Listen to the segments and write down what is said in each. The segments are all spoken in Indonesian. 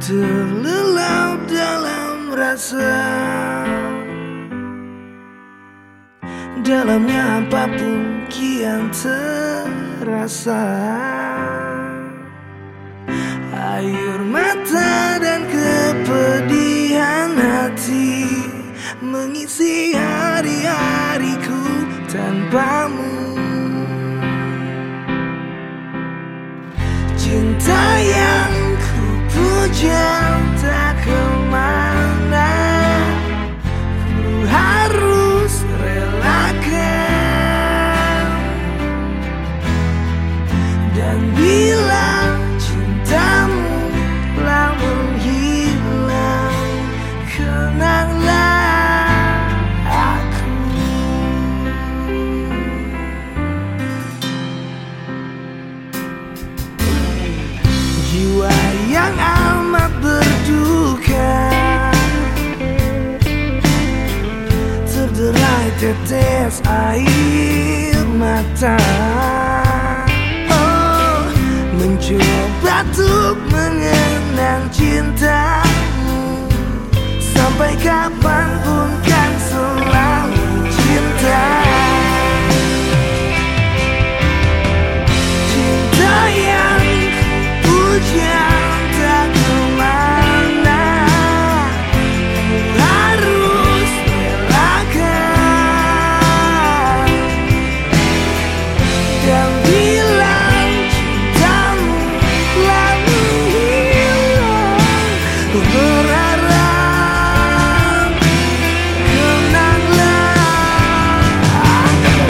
terlelap dalam rasa. Dalamnya apapun kian terasa. Air mata dan kepedihan hati mengisi hari-hariku tanpamu. Cinta yang ku puja tak kemana, ku harus relakan. Dan bila cintamu telah menghilang, kenanglah aku. Jiwa yang amat berduka, terderai tetes air mata. Oh, mencoba untuk mengenang cintamu, sampai kapanpun kan selalu cinta. Cinta yang ku puja tak kemana, ku harus relakan. Dan bila cintamu telah menghilang, ku berharap kenanglah aku.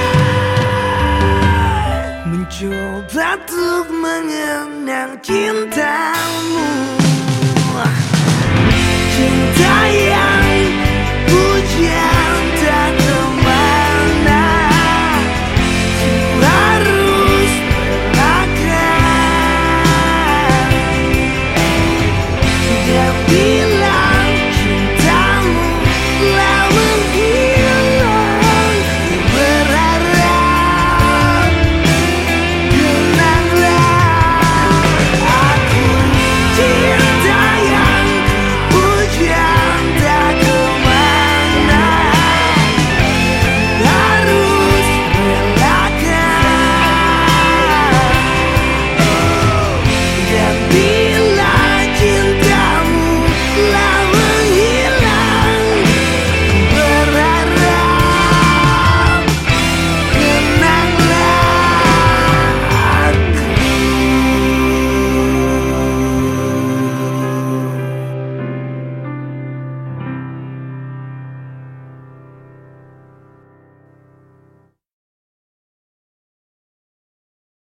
Mencoba untuk mengenang cinta